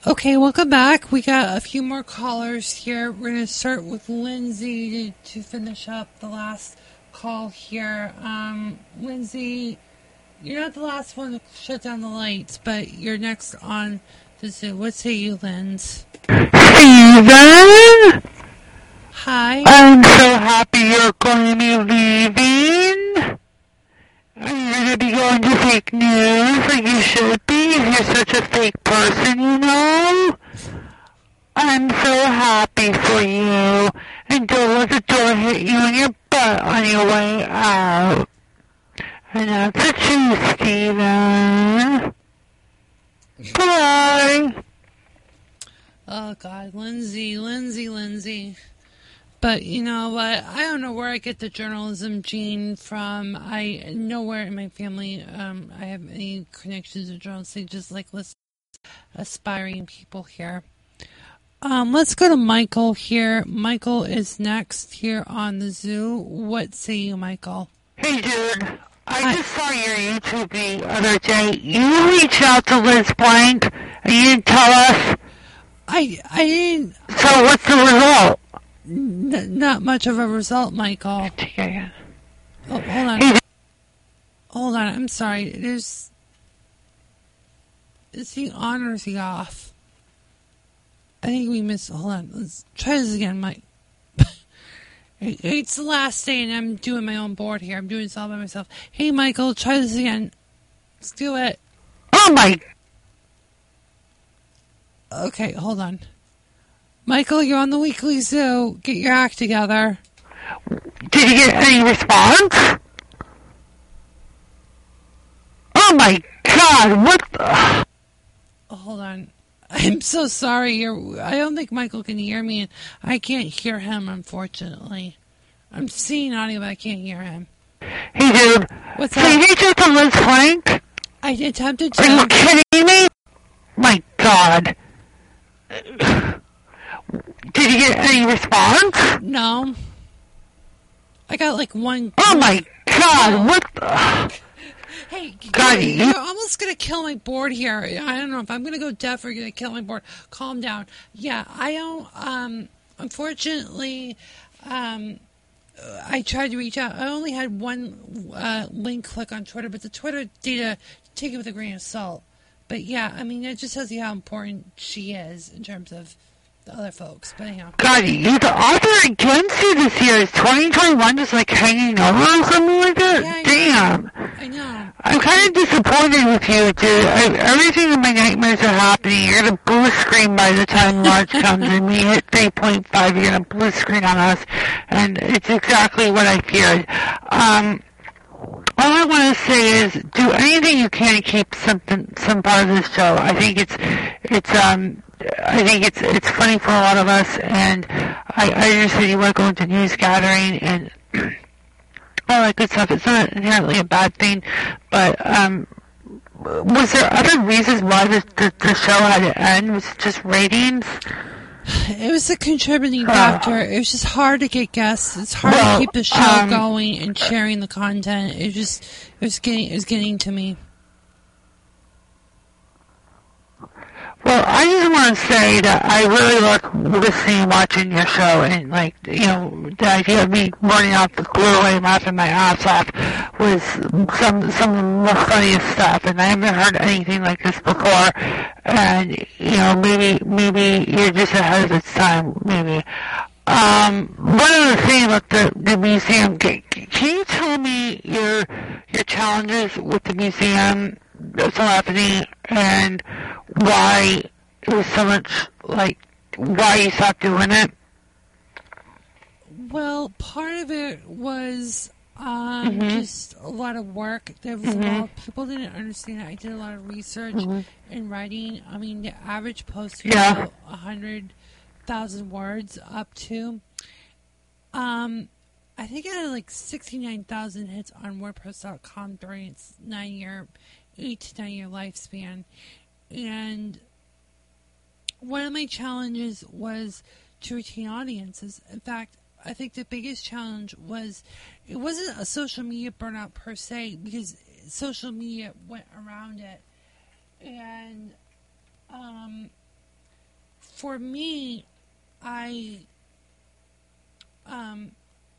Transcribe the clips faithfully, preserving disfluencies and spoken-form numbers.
Okay, welcome back. We got a few more callers here. We're going to start with Lindsay to, to finish up the last call here. Um, Lindsay, you're not the last one to shut down the lights, but you're next on the Zoo. What say you, Linz? Steven? Hi. I'm so happy you're going to be leaving. You're going to be going to fake news like you should be if you're such a fake person, you know? I'm so happy for you. And don't let the door hit you in your butt on your way out. And that's the truth, Steven. Bye. Oh, God. Lindsay, Lindsay, Lindsay. But you know what? I don't know where I get the journalism gene from. I nowhere in my family um, I have any connections to journalism. Just like listen, aspiring people here. Um, let's go to Michael here. Michael is next here on the Zoo. What say you, Michael? Hey, dude. I Hi. just saw your YouTube the other day. You reached out to Liz Blank and you didn't tell us. I I didn't. So what's the result? N- not much of a result, Michael. Yeah. Oh, hold on. Hold on. I'm sorry. There's. Is he on or is he off? I think we missed. Hold on. Let's try this again, Mike. It's the last day and I'm doing my own board here. I'm doing this all by myself. Hey, Michael, try this again. Let's do it. Oh, my. Okay, hold on. Michael, you're on the Weekly Zoo. Get your act together. Did you get any response? Oh my God, what the... Oh, hold on. I'm so sorry. You're, I don't think Michael can hear me, and I can't hear him, unfortunately. I'm seeing audio, but I can't hear him. Hey, dude. What's so up? So you reached out to Liz Frank? I attempted to. Are you kidding me? My God. Did you get any response? No. I got like one... Oh my God, oh. what the... Hey, God, you're, you're almost going to kill my board here. I don't know if I'm going to go deaf or going to kill my board. Calm down. Yeah, I don't... Um, unfortunately, um, I tried to reach out. I only had one uh, link click on Twitter, but the Twitter data, take it with a grain of salt. But yeah, I mean, it just tells you how important she is in terms of the other folks. But anyhow. God, you the author against you this year is twenty twenty-one just like hanging over or something like that? Yeah, I Damn. Know. I know. I'm kind of disappointed with you, dude. I, everything in my nightmares are happening. You're going to blue screen by the time March comes and we hit three point five. You're going to blue screen on us. And it's exactly what I feared. Um... All I want to say is, do anything you can to keep something, some part of this show. I think it's, it's, um, I think it's, it's funny for a lot of us, and I, I understand you want to go into news gathering and all that good stuff. It's not inherently a bad thing, but, um, was there other reasons why the, the, the show had to end? Was it just ratings? It was a contributing factor. It was just hard to get guests. It's hard well, to keep the show um, going and sharing the content. It just, it was getting, it was getting to me. Well, I just want to say that I really like listening and watching your show, and like, you know, the idea of me running out the Blu-ray and laughing my ass off was some some of the funniest stuff, and I haven't heard anything like this before. And you know, maybe maybe you're just ahead of its time, maybe. Um, one other thing about the the museum, can, can you tell me your your challenges with the museum that's happening and why it was so much, like, why you stopped doing it? Well, part of it was um, mm-hmm. just a lot of work. There was mm-hmm. a lot of people didn't understand it. I did a lot of research mm-hmm. and writing. I mean, the average post was yeah. about one hundred thousand words up to. Um, I think it had like sixty-nine thousand hits on WordPress dot com during its nine-year, eight to nine-year lifespan. And one of my challenges was to retain audiences. In fact, I think the biggest challenge was, it wasn't a social media burnout per se, because social media went around it. And um, for me, I um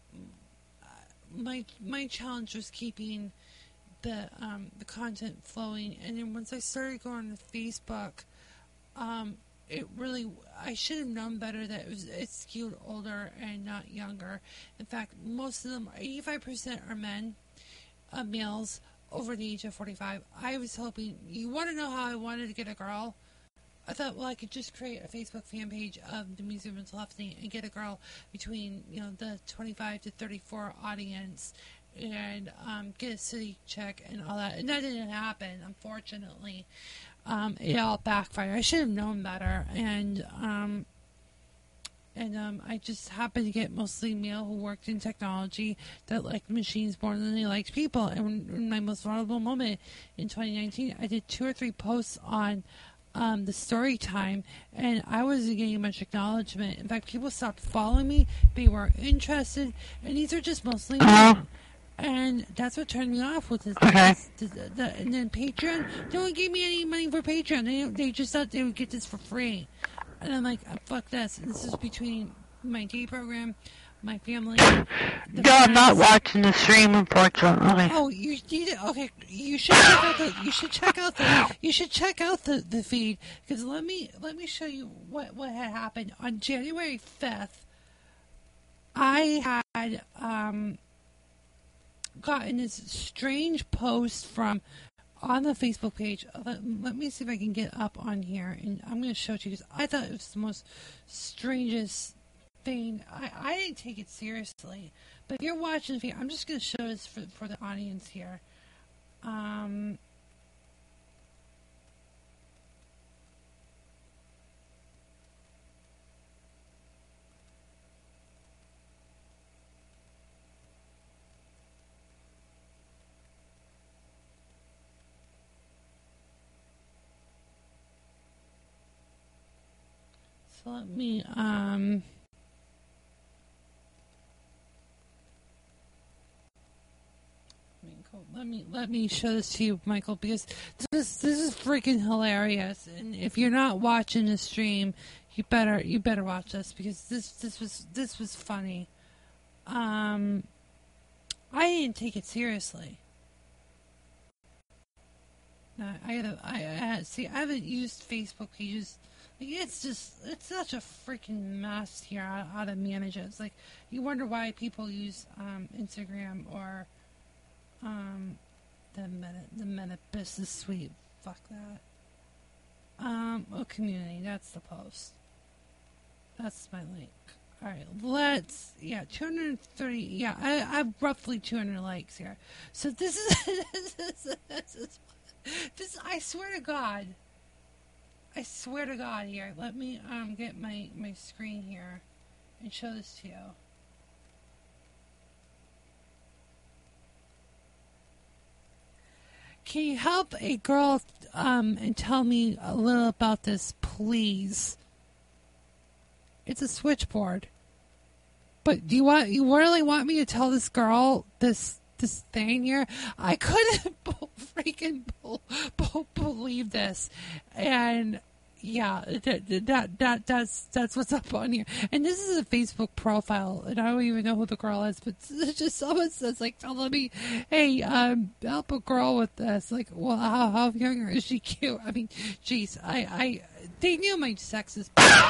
my my challenge was keeping the um the content flowing, and then once I started going to Facebook, um it really I should have known better that it was it's skewed older and not younger. In fact, most of them, eighty-five percent are men, uh, males over the age of forty-five. I was hoping, you want to know how I wanted to get a girl? I thought, well, I could just create a Facebook fan page of the Museum of Mental Health and get a girl between, you know, the twenty-five to thirty-four audience, and um, get a city check and all that. And that didn't happen, unfortunately. Um, it all backfired. I should have known better. And um, and um, I just happened to get mostly male who worked in technology that liked machines more than they liked people. And in my most vulnerable moment in twenty nineteen, I did two or three posts on Um, the story time, and I wasn't getting much acknowledgement. In fact, people stopped following me. They were interested, and these are just mostly uh-huh. men. And that's what turned me off with this. Okay. this, this the, and then Patreon, no one gave me any money for Patreon. They they just thought they would get this for free. And I'm like, oh, fuck this. This is between my day program, my family. No, I'm not watching the stream, unfortunately. Oh, you need it. Okay, you should check out the. You should check out the. You should check out the, the feed, because let me let me show you what what had happened on January fifth. I had um gotten this strange post from on the Facebook page. Let, let me see if I can get up on here, and I'm going to show it to you, because I thought it was the most strangest thing. I, I didn't take it seriously, but if you're watching, I'm just going to show this for, for the audience here. Um, so let me, um, Let me let me show this to you, Michael, because this this is freaking hilarious. And if you're not watching the stream, you better you better watch this, because this this was this was funny. Um, I didn't take it seriously. No, I gotta I, I see. I haven't used Facebook pages. Like, it's just it's such a freaking mess here. How, how to manage it. It's like you wonder why people use um, Instagram or. Um, the meta, the meta business suite. Fuck that. Um, oh, community. That's the post. That's my link. All right, let's. Yeah, two hundred thirty. Yeah, I, I have roughly two hundred likes here. So this is this is this is this. I swear to God. I swear to God. Here, let me um get my my screen here and show this to you. Can you help a girl um, and tell me a little about this, please? It's a switchboard. But do you want you really want me to tell this girl this this thing here? I couldn't freaking believe this, and yeah, that, that that that's that's what's up on here. And this is a Facebook profile, and I don't even know who the girl is, but it's just someone says like, "Tell me, hey, um, help a girl with this." Like, well, how how young is she? Cute. I mean, jeez, I I they knew my sexist.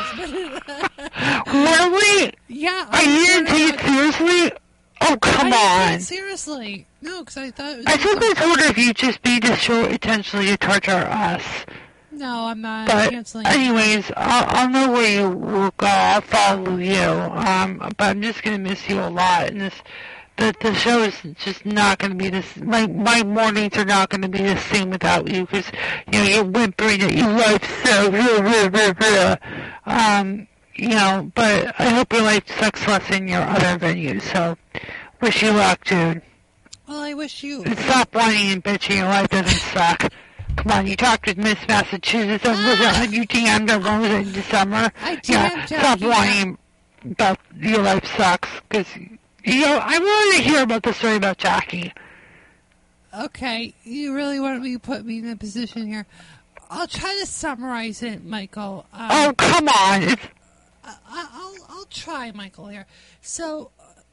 Really? Yeah. Are you didn't take it seriously? Oh, come I on. Seriously. No, because I thought it was I think I told her if you just be to show intentionally to torture us. No, I'm not but canceling. Anyways, I'll, I'll know where you will go. I'll follow you. Um, but I'm just going to miss you a lot. And this, the, the show is just not going to be this, my, my mornings are not going to be the same without you, because, you know, you're whimpering at your life so, blah, blah, blah, blah. um, you know, but I hope your life sucks less in your other venues, so wish you luck, dude. Well, I wish you... And stop whining and bitching, your life doesn't suck. Come on, you talked with Miss Massachusetts, ah. and you D M'd her Rosa in December. I D M'd yeah, stop yeah. whining about your life sucks, because, you know, I want to hear about the story about Jackie. Okay, you really want me to put me in a position here. I'll try to summarize it, Michael. Um, oh, come on. It's... I, I'll I'll try, Michael, here. So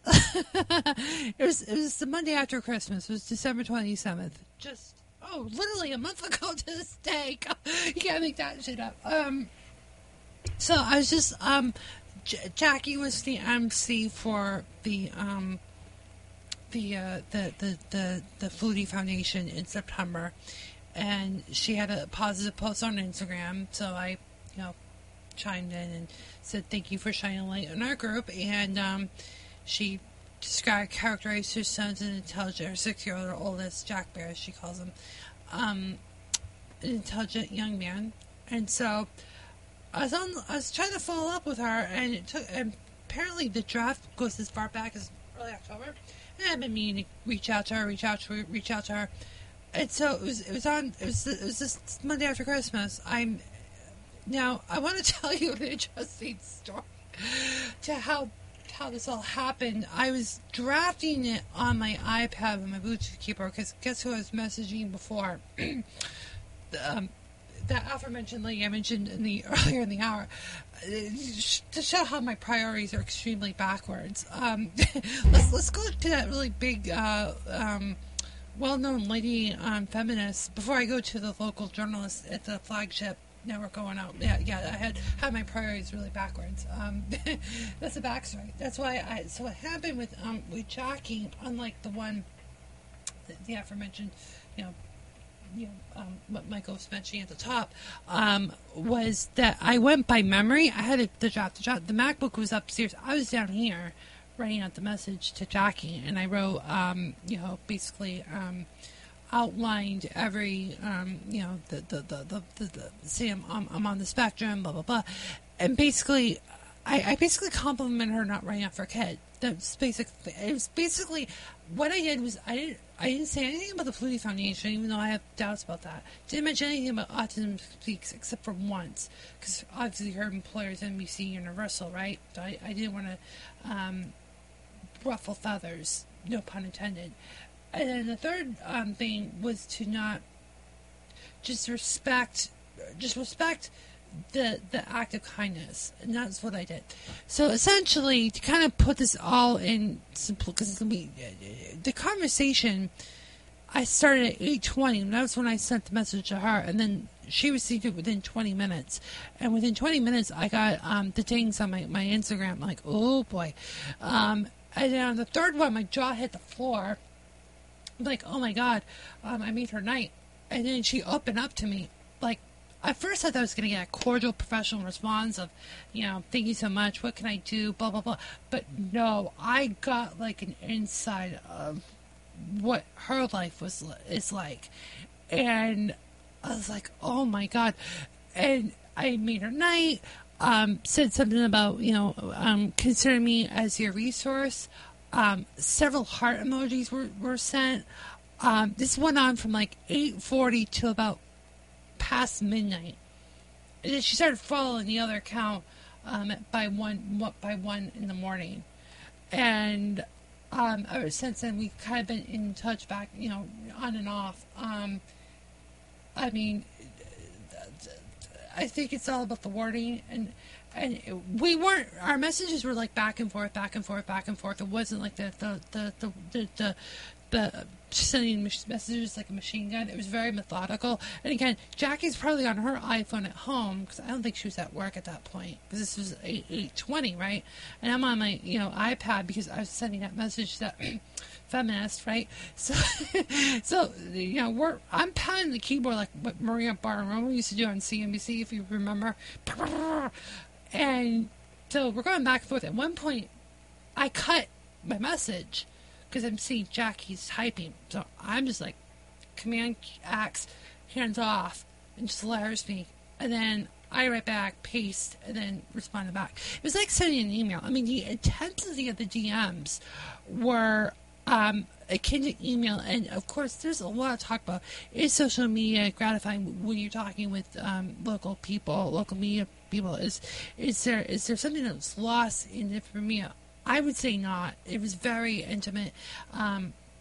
it was it was the Monday after Christmas. It was December twenty-seventh. Just oh, literally a month ago to this day. You can't make that shit up. Um. So I was just um, J- Jackie was the M C for the um. The, uh, the the the the Flutie Foundation in September, and she had a positive post on Instagram. So I, you know, chimed in and said thank you for shining light on our group. And um, she described, characterized her son as an intelligent, her six-year-old, her oldest, Jack Bear, as she calls him, um, an intelligent young man. And so I was on, I was trying to follow up with her, and it took. And apparently, the draft goes as far back as early October. And I've been meaning to reach out to her, reach out to her, reach out to her. And so it was. It was on. It was. It was this Monday after Christmas. I'm now. I want to tell you an interesting story to how how this all happened. I was drafting it on my iPad with my Bluetooth keyboard because guess who I was messaging before? um, that aforementioned lady I mentioned in the earlier in the hour, uh, to show how my priorities are extremely backwards. Um, let's let's go to that really big, uh, um, well-known lady um, feminist before I go to the local journalist at the flagship network going out. Yeah, yeah, I had had my priorities really backwards. Um, that's the backstory. That's why I. So what happened with um with Jackie, unlike the one, the, the aforementioned, you know. You know, um, what Michael was mentioning at the top, um, was that I went by memory. I had a, the draft. The draft. The MacBook was upstairs. I was down here writing out the message to Jackie, and I wrote, um, you know, basically um, outlined every, um, you know, the the the the, the, the say I'm, I'm I'm on the spectrum, blah blah blah, and basically, I, I basically complimented her not writing out for a kid. That's basically it was basically what I did was I didn't. I didn't say anything about the Flutie Foundation, even though I have doubts about that. Didn't mention anything about Autism Speaks except for once, because obviously her employer is N B C Universal, right? So I, I didn't want to um, ruffle feathers, no pun intended. And then the third um, thing was to not just respect, just respect the the act of kindness, and that's what I did. So essentially, to kind of put this all in simple, because it's gonna be the conversation. I started at eight twenty, and that's when I sent the message to her, and then she received it within twenty minutes. And within twenty minutes, I got um, the dings on my my Instagram. I'm like, oh boy! Um, and then on the third one, my jaw hit the floor. I'm like, oh my god! Um, I made her night, and then she opened up to me like. At first I thought I was going to get a cordial professional response of, you know, thank you so much, what can I do, blah, blah, blah. But no, I got like an insight of what her life was is like. And I was like, oh my God. And I made her night, um, said something about, you know, um, consider me as your resource. Um, several heart emojis were, were sent. Um, this went on from like eight forty to about past midnight. And then she started following the other account um, by one by one in the morning, and um, ever since then we've kind of been in touch back, you know, on and off. Um, I mean, I think it's all about the wording, and and we weren't. Our messages were like back and forth, back and forth, back and forth. It wasn't like the the the the the, the, the sending messages like a machine gun. It was very methodical. And again, Jackie's probably on her iPhone at home because I don't think she was at work at that point because this was eight twenty, right? And I'm on my, you know, iPad because I was sending that message to that feminist, right? So, so you know, we're I'm pounding the keyboard like what Maria Bartiromo used to do on C N B C, if you remember. And so we're going back and forth. At one point, I cut my message because I'm seeing Jackie's typing. So I'm just like, Command X, hands off, and just let her speak. And then I write back, paste, and then respond back. It was like sending an email. I mean, the intensity of the D Ms were um, akin to email. And, of course, there's a lot to talk about. Is social media gratifying when you're talking with um, local people, local media people? Is is there is there something that's lost in different media? I would say not. It was very intimate. Um,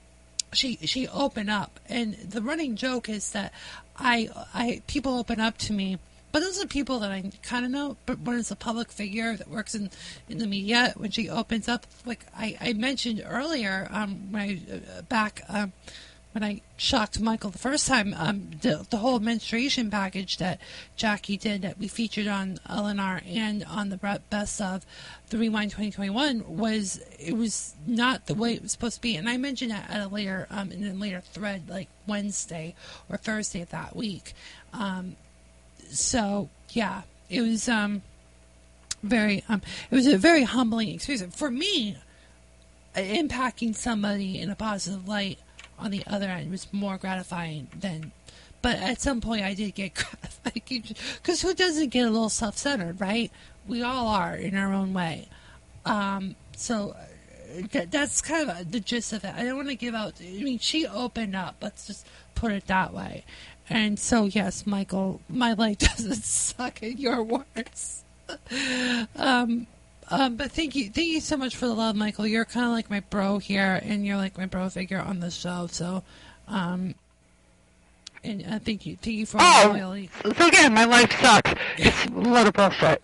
she she opened up, and the running joke is that I I people open up to me, but those are people that I kind of know. But when it's a public figure that works in, in the media, when she opens up, like I, I mentioned earlier, um, when I uh, back um, when I shocked Michael the first time, um, the, the whole menstruation package that Jackie did that we featured on L N R and on the best of the Rewind twenty twenty-one was it was not the way it was supposed to be, and I mentioned that at a later um, in a later thread, like Wednesday or Thursday of that week. Um, so yeah, it was um, very um, it was a very humbling experience for me. Impacting somebody in a positive light on the other end was more gratifying than, but at some point I did get gratified because who doesn't get a little self-centered, right? We all are in our own way. Um, so th- that's kind of the gist of it. I don't want to give out. I mean, she opened up. Let's just put it that way. And so yes, Michael, my life doesn't suck and you're worse. um. Um, but thank you, thank you so much for the love, Michael. You're kind of like my bro here, and you're like my bro figure on the show. So, um, and uh, thank you, thank you for all oh, the loyalty. So again, my life sucks. It's a lot of bullshit.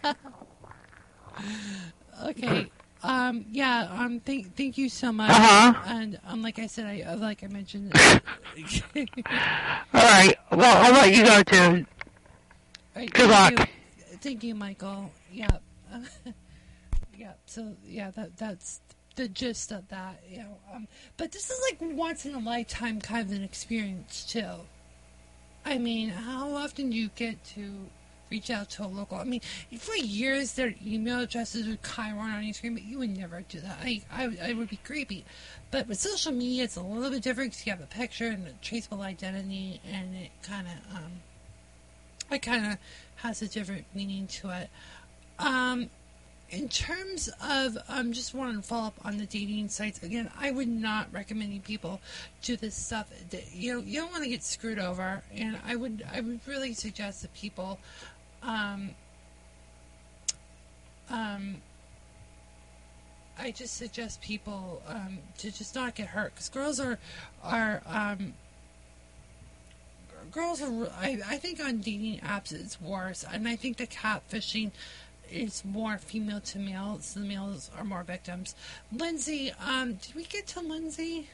Okay. Um. Yeah. Um. Thank. Thank you so much. Uh-huh. And um. Like I said, I like I mentioned. All right. Well, I'll let you go too. Right, Good luck. you. Thank you, Michael. Yeah. Yeah, so yeah, that that's the gist of that, you know. Um, but this is like once in a lifetime kind of an experience too. I mean, how often do you get to reach out to a local? I mean, for years their email addresses would Chiron on your screen, but you would never do that. I, I, I would be creepy. But with social media, it's a little bit different because you have a picture and a traceable identity, and it kind of um, it kind of has a different meaning to it. Um. In terms of, um, just wanting to follow up on the dating sites again. I would not recommend people do this stuff. You know, you don't want to get screwed over, and I would, I would really suggest that people, um, um, I just suggest people um, to just not get hurt because girls are, are, um, girls are. I, I think on dating apps it's worse, and I think the catfishing. It's more female to male, so the males are more victims. Lindsay, um, did we get to Lindsay?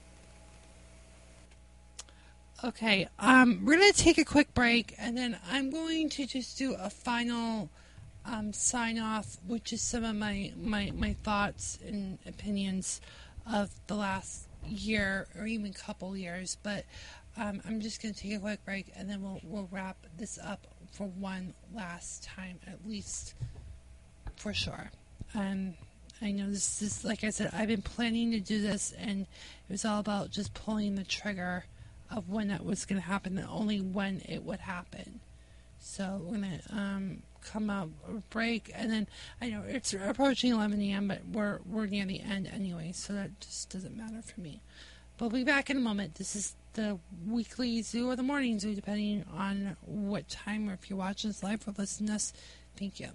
Okay, um, we're going to take a quick break, and then I'm going to just do a final um, sign-off, which is some of my, my, my thoughts and opinions of the last year or even couple years. But um, I'm just going to take a quick break, and then we'll we'll wrap this up for one last time, at least for sure. Um, I know this is, like I said, I've been planning to do this, and it was all about just pulling the trigger of when that was going to happen, and only when it would happen. So we're going to um, come out a break, and then I know it's approaching eleven a.m., but we're, we're near the end anyway, so that just doesn't matter for me. But we'll be back in a moment. This is the weekly zoo or the morning zoo, depending on what time or if you're watching this live or listening to us. Thank you.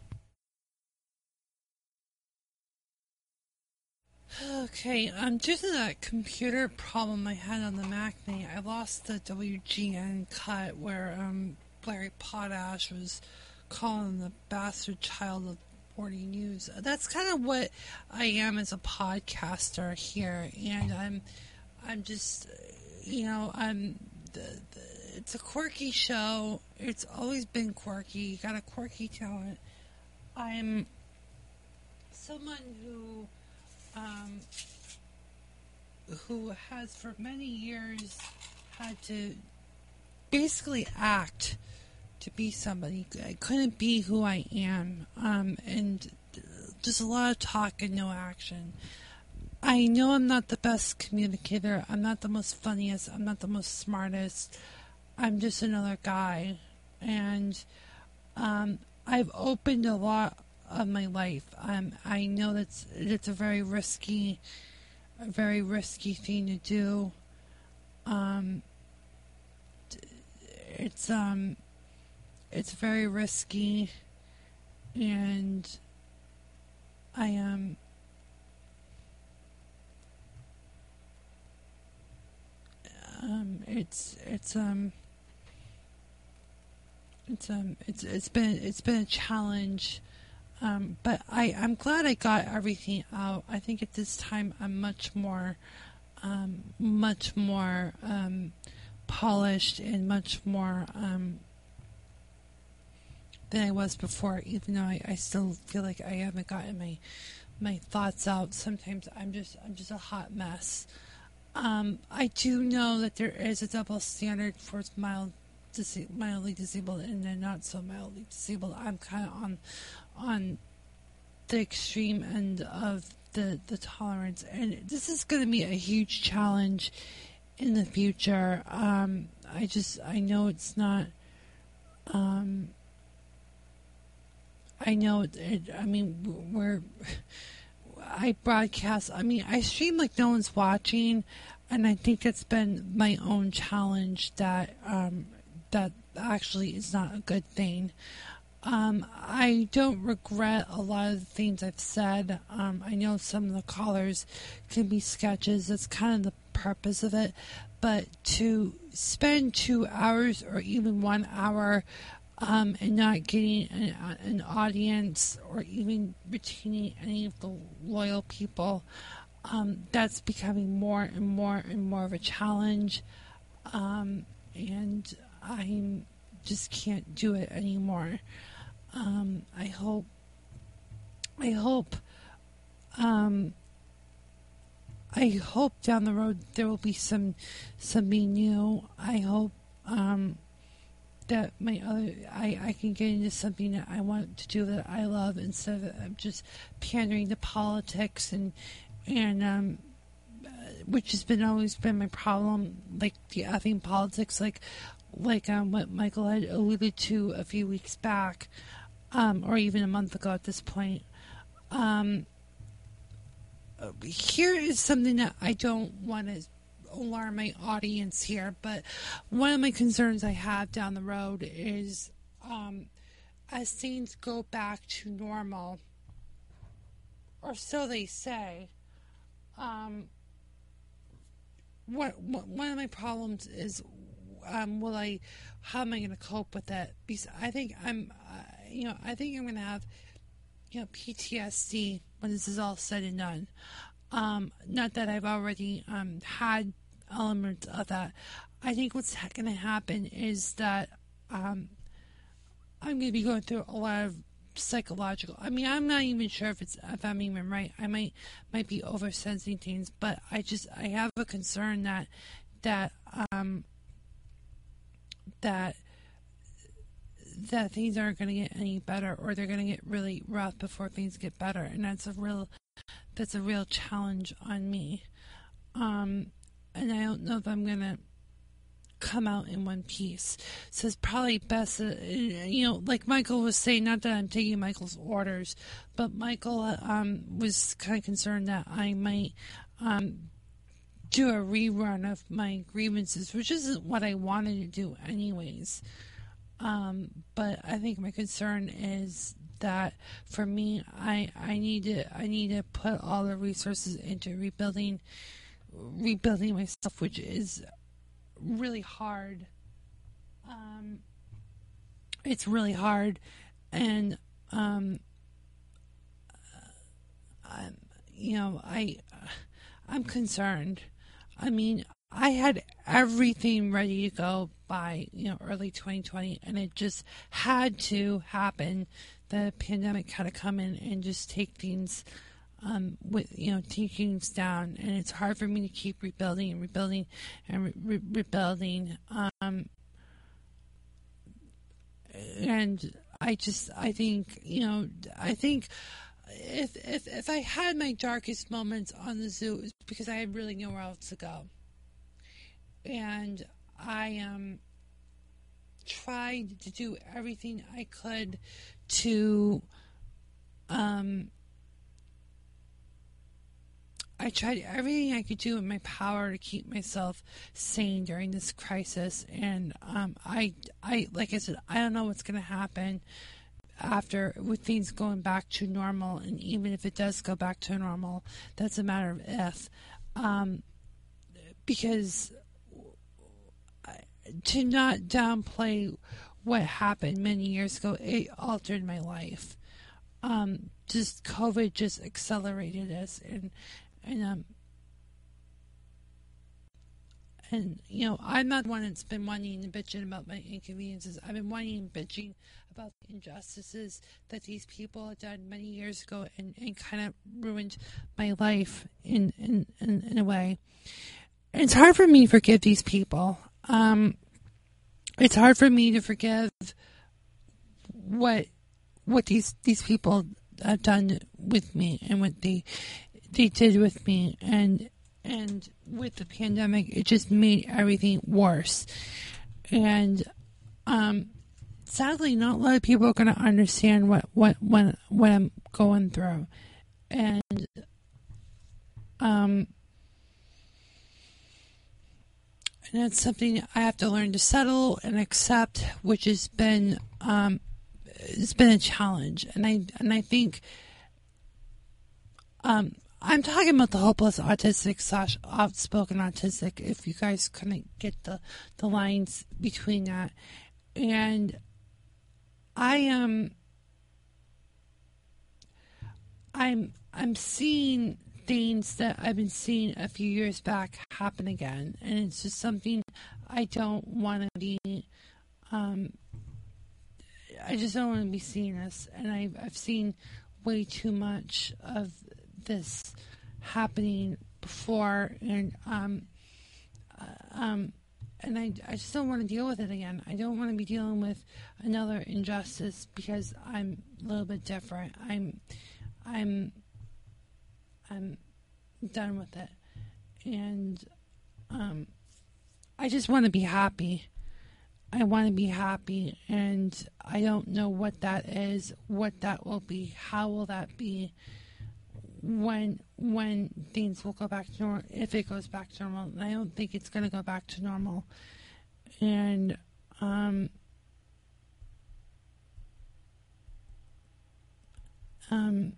Okay, um, due to that computer problem I had on the Mac Mini, I lost the W G N cut where um, Larry Potash was calling the bastard child of forty News. That's kind of what I am as a podcaster here, and I'm, I'm just. You know, I'm. The, the, it's a quirky show. It's always been quirky. You got a quirky talent. I'm someone who, um, who has for many years had to basically act to be somebody. I couldn't be who I am, um, and just a lot of talk and no action. I know I'm not the best communicator. I'm not the most funniest. I'm not the most smartest. I'm just another guy. And um, I've opened a lot of my life. Um, I know that's it's a very risky, a very risky thing to do. Um, it's um, it's very risky, and I am. Um, Um, it's it's um it's um it's it's been it's been a challenge. Um, but I, I'm glad I got everything out. I think at this time I'm much more, um, much more um, polished and much more um, than I was before. Even though I, I still feel like I haven't gotten my my thoughts out. Sometimes I'm just I'm just a hot mess. Um, I do know that there is a double standard for mild, dis- mildly disabled and then not so mildly disabled. I'm kind of on. on the extreme end of the, the tolerance, and this is going to be a huge challenge in the future. Um, I just, I know it's not, um, I know it, it, I mean, we're, I broadcast, I mean, I stream like no one's watching, and I think that's been my own challenge that, um, that actually is not a good thing. Um, I don't regret a lot of the things I've said. Um, I know some of the callers can be sketches. That's kind of the purpose of it. But to spend two hours or even one hour um, and not getting an, an audience or even retaining any of the loyal people, um, that's becoming more and more and more of a challenge. Um, and I just can't do it anymore. Um, I hope, I hope, um, I hope down the road there will be some, something new. I hope, um, that my other, I, I can get into something that I want to do that I love instead of just pandering to politics and, and, um, which has been always been my problem, like the effing politics, like, like, um, what Michael had alluded to a few weeks back. Um, or even a month ago at this point. Um, here is something that I don't want to alarm my audience here, but one of my concerns I have down the road is um, as things go back to normal, or so they say, um, what, what one of my problems is um, will I, how am I going to cope with that? Because I think I'm, uh, you know, I think I'm going to have, you know, P T S D when this is all said and done. Um, not that I've already um, had elements of that. I think what's going to happen is that um, I'm going to be going through a lot of psychological. I mean, I'm not even sure if it's if I'm even right. I might might be oversensing things, but I just I have a concern that that um, that that things aren't going to get any better, or they're going to get really rough before things get better, and that's a real that's a real challenge on me. Um, and I don't know if I'm going to come out in one piece. So it's probably best, uh, you know, like Michael was saying, not that I'm taking Michael's orders, but Michael um, was kind of concerned that I might um, do a rerun of my grievances, which isn't what I wanted to do anyways. Um, but I think my concern is that for me, I, I need to I need to put all the resources into rebuilding rebuilding myself, which is really hard. Um, it's really hard, and um, I'm, you know, I I'm concerned. I mean, I had everything ready to go by, you know, early twenty twenty, and it just had to happen. The pandemic had to come in and just take things, um, with, you know, take things down, and it's hard for me to keep rebuilding and rebuilding and re- re- rebuilding. Um, and I just, I think, you know, I think if if if I had my darkest moments on the zoo, it's because I had really nowhere else to go. And I um, tried to do everything I could to, um, I tried everything I could do in my power to keep myself sane during this crisis. And um, I, I, like I said, I don't know what's going to happen after, with things going back to normal. And even if it does go back to normal, that's a matter of if. Um, because to not downplay what happened many years ago. It altered my life. Um, just COVID just accelerated this, and and um and you know, I'm not the one that's been whining and bitching about my inconveniences. I've been whining and bitching about the injustices that these people have done many years ago, and, and kind of ruined my life in in, in in a way. And it's hard for me to forgive these people. Um, it's hard for me to forgive what what these these people have done with me, and what they they did with me, and and with the pandemic, it just made everything worse. And um, sadly, not a lot of people are going to understand what what what what I'm going through, and um. And that's something I have to learn to settle and accept, which has been um, it's been a challenge. And I and I think um, I'm talking about the hopeless autistic slash outspoken autistic. If you guys couldn't get the the lines between that, and I am um, I'm I'm seeing things that I've been seeing a few years back happen again, and it's just something I don't want to be. Um, I just don't want to be seeing this, and I've I've seen way too much of this happening before, and um, uh, um, and I I just don't want to deal with it again. I don't want to be dealing with another injustice because I'm a little bit different. I'm I'm. I'm done with it, and um, I just want to be happy. I want to be happy, and I don't know what that is, what that will be, how will that be, when when things will go back to normal, if it goes back to normal. And I don't think it's going to go back to normal, and um, um.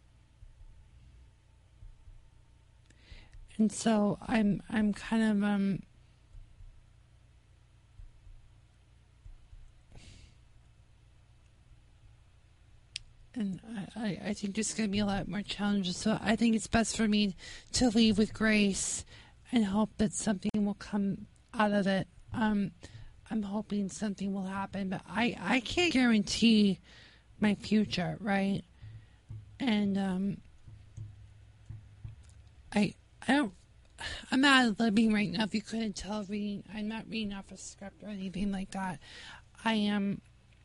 And so I'm I'm kind of um and I, I think there's going to be a lot more challenges. So I think it's best for me to leave with grace and hope that something will come out of it. Um, I'm hoping something will happen, but I, I can't guarantee my future, right? And um, I. I don't, I'm not living right now. If you couldn't tell, reading, I'm not reading off a script or anything like that. I am,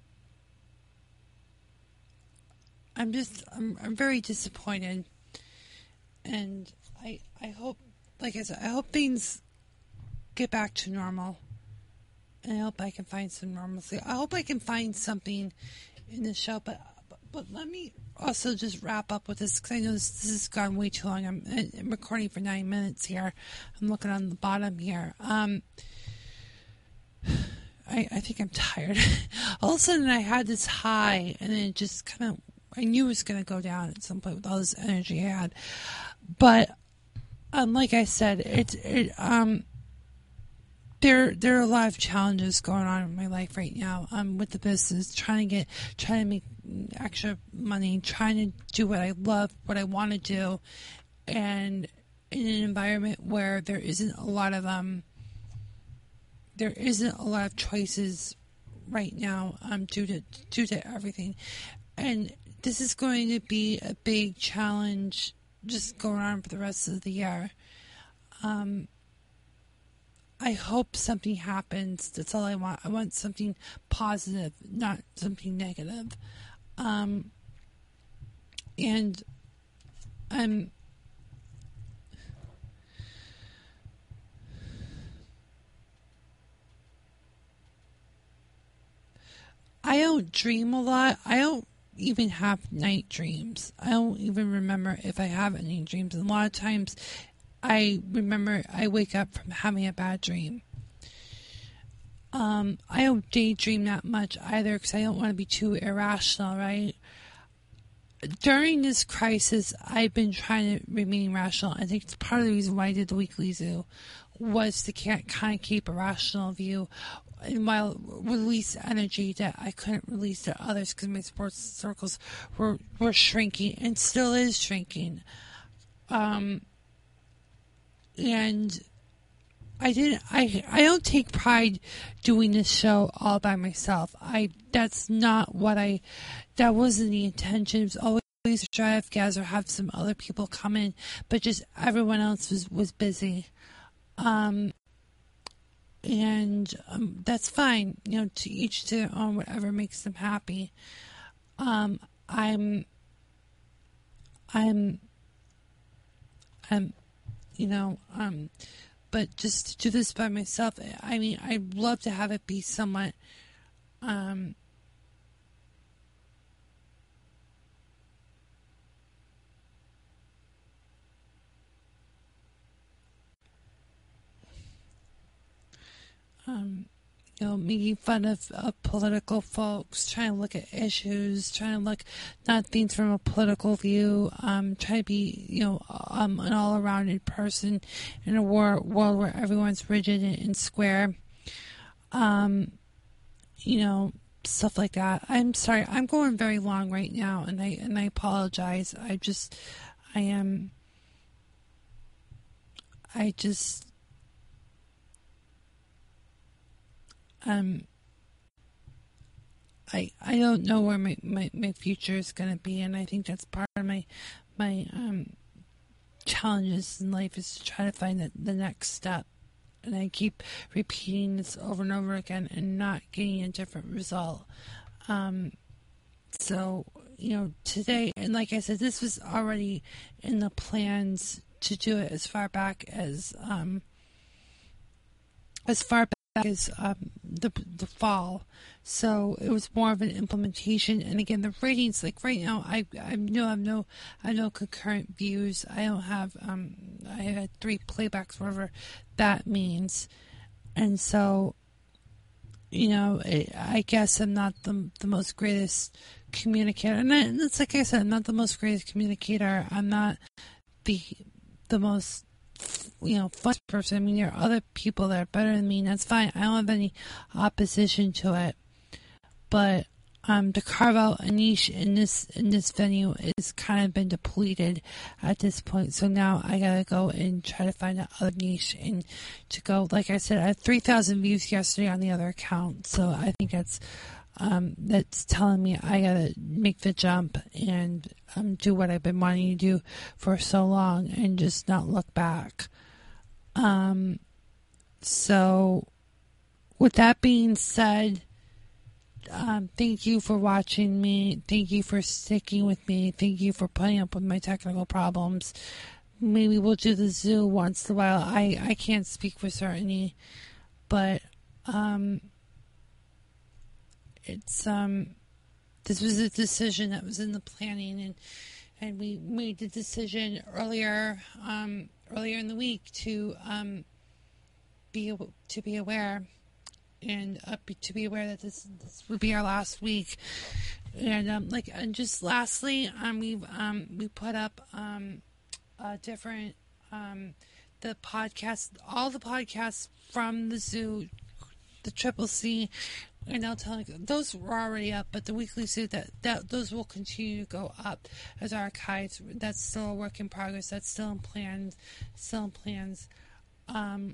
I'm just, I'm, I'm very disappointed. And I, I hope, like I said, I hope things get back to normal. And I hope I can find some normalcy. I hope I can find something in the show, but, but, but let me also just wrap up with this, because I know this, this has gone way too long. I'm, I'm recording for nine minutes here. I'm looking on the bottom here. Um, I, I think I'm tired. All of a sudden I had this high, and then it just kind of, I knew it was going to go down at some point with all this energy I had. But um, like I said, it, it um, there there are a lot of challenges going on in my life right now. Um, with the business, trying to get, trying to make extra money, trying to do what I love, what I want to do, and in an environment where there isn't a lot of um, there isn't a lot of choices right now, um, due to due to everything, and this is going to be a big challenge just going on for the rest of the year. Um, I hope something happens. That's all I want. I want something positive, not something negative. Um, and I'm I don't dream a lot. I don't even have night dreams. I don't even remember if I have any dreams. And a lot of times I remember I wake up from having a bad dream. Um, I don't daydream that much either, because I don't want to be too irrational, right? During this crisis, I've been trying to remain rational. I think it's part of the reason why I did the Weekly Zoo, was to can't kind of keep a rational view and while release energy that I couldn't release to others because my sports circles were, were shrinking and still is shrinking. Um, and I didn't, I, I don't take pride doing this show all by myself. I, that's not what I, that wasn't the intention. It was always to try to guys or have some other people come in, but just everyone else was, was busy. Um, and um, that's fine, you know, to each their own, whatever makes them happy. Um, I'm, I'm, I'm, you know, um, but just to do this by myself, I mean, I'd love to have it be somewhat, um, um, you know, making fun of, of political folks, trying to look at issues, trying to look not things from a political view, um, try to be, you know, um, an all-arounded person in a war, world where everyone's rigid and, and square, um, you know, stuff like that. I'm sorry, I'm going very long right now, and I and I apologize. I just, I am, I just. Um, I I don't know where my, my, my future is going to be, and I think that's part of my my um, challenges in life is to try to find the, the next step. And I keep repeating this over and over again and not getting a different result. Um, so, you know, today, and like I said, this was already in the plans to do it as far back as um, as far back is um, the the fall, so it was more of an implementation. And again, the ratings, like right now, I I know I have no I have no concurrent views. I don't have um I had three playbacks, whatever that means, and so you know it, I guess I'm not the the most greatest communicator, and, I, and it's like I said, I'm not the most greatest communicator. I'm not the the most you know, fun person. I mean, there are other people that are better than me, and that's fine. I don't have any opposition to it. But um, to carve out a niche in this in this venue is kind of been depleted at this point. So now I gotta go and try to find another niche and to go. Like I said, I had three thousand views yesterday on the other account, so I think that's um, that's telling me I gotta make the jump and um, do what I've been wanting to do for so long and just not look back. Um, so with that being said, um, thank you for watching me. Thank you for sticking with me. Thank you for putting up with my technical problems. Maybe we'll do the zoo once in a while. I, I can't speak for certainty, but, um, it's, um, this was a decision that was in the planning, and, and we made the decision earlier, um, earlier in the week to, um, be, to be aware and uh, be, to be aware that this, this would be our last week. And, um, like, and just lastly, um, we've, um, we put up, um, uh, different, um, the podcast, all the podcasts from the zoo, the Triple C, and I'll tell you, those were already up, but the Weekly Zoo, that, that those will continue to go up as archives. That's still a work in progress. That's still in plans. Still in plans. Um,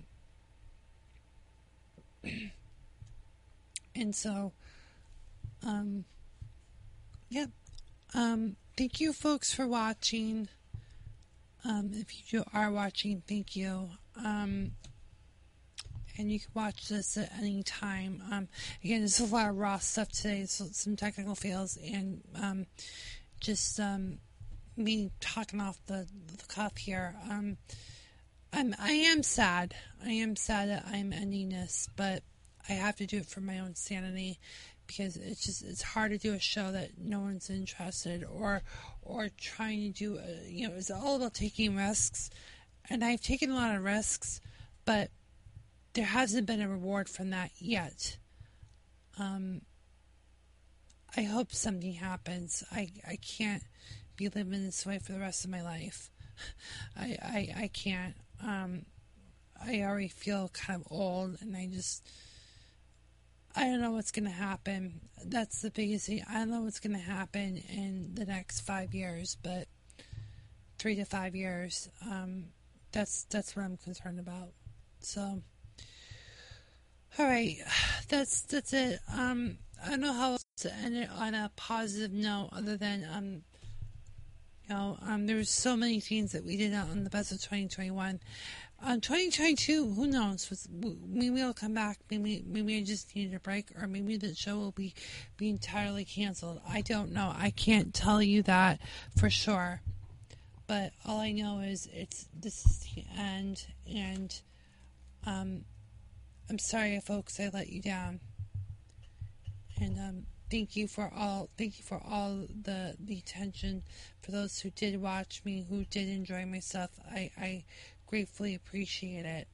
and so, um, yeah. Um, thank you, folks, for watching. Um, if you are watching, thank you. Um, and you can watch this at any time. Um, again, there's a lot of raw stuff today, so some technical fails, and um, just um, me talking off the, the cuff here. Um, I'm, I am sad. I am sad that I'm ending this, but I have to do it for my own sanity, because it's just it's hard to do a show that no one's interested, or or trying to do a, you know, it's all about taking risks, and I've taken a lot of risks, but there hasn't been a reward from that yet. Um, I hope something happens. I, I can't be living this way for the rest of my life. I, I, I can't. Um, I already feel kind of old, and I just, I don't know what's going to happen. That's the biggest thing. I don't know what's going to happen in the next five years, but three to five years. Um, that's that's what I'm concerned about. So, all right, that's that's it. Um, I don't know how else to end it on a positive note, other than um, you know, um, there's so many things that we did on the best of twenty twenty-one. Um, twenty twenty-two, who knows? Maybe we'll come back. Maybe maybe I just needed a break, or maybe the show will be be entirely canceled. I don't know. I can't tell you that for sure. But all I know is it's this is the end, and um, I'm sorry, folks, I let you down. And um, thank you for all. Thank you for all the the attention, for those who did watch me, who did enjoy my stuff. I I gratefully appreciate it.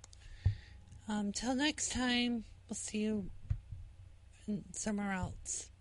Um, till next time, we'll see you somewhere else.